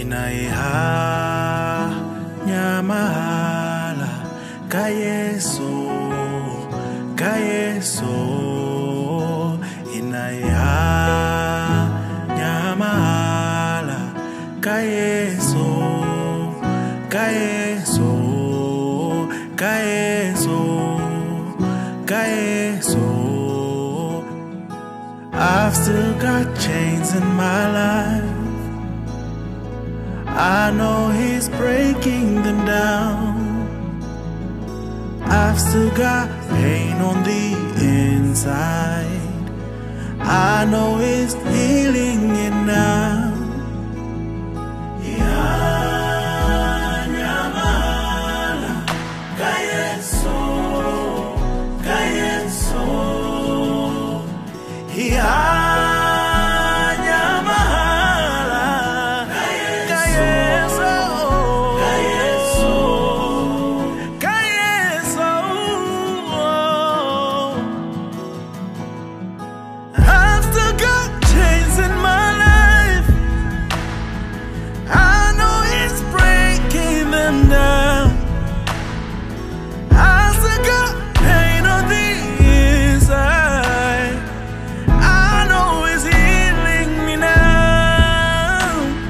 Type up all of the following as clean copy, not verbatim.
inayihanya mahala kayeso inayihanya mahala kayeso I've still got chains in my life. I know he's breaking them down. I've still got pain on the inside. I know he's healing it now. I've still got chains in my life. I know he's breaking them down. I've still got pain on the inside. I know he's healing me now.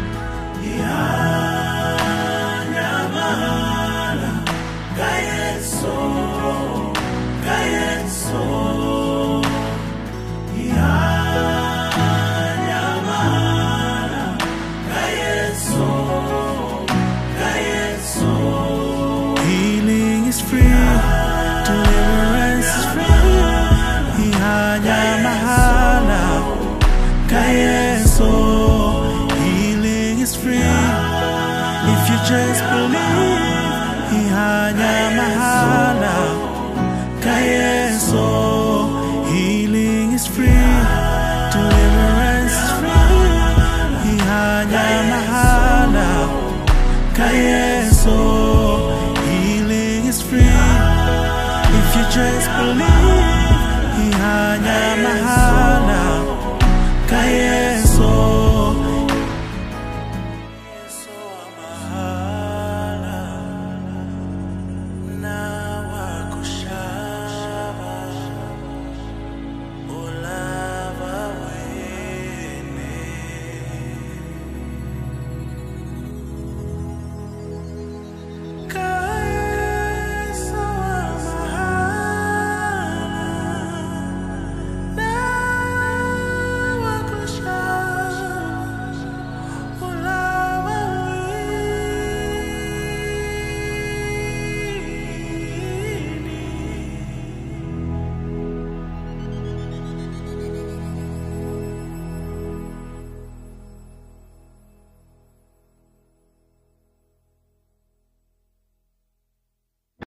Healing is free, deliverance is free. Ihanya mahala kayeso. Healing is free if you just believe. Ihanya mahala kayeso. Healing is free, deliverance is free. Ihanya mahala kayeso.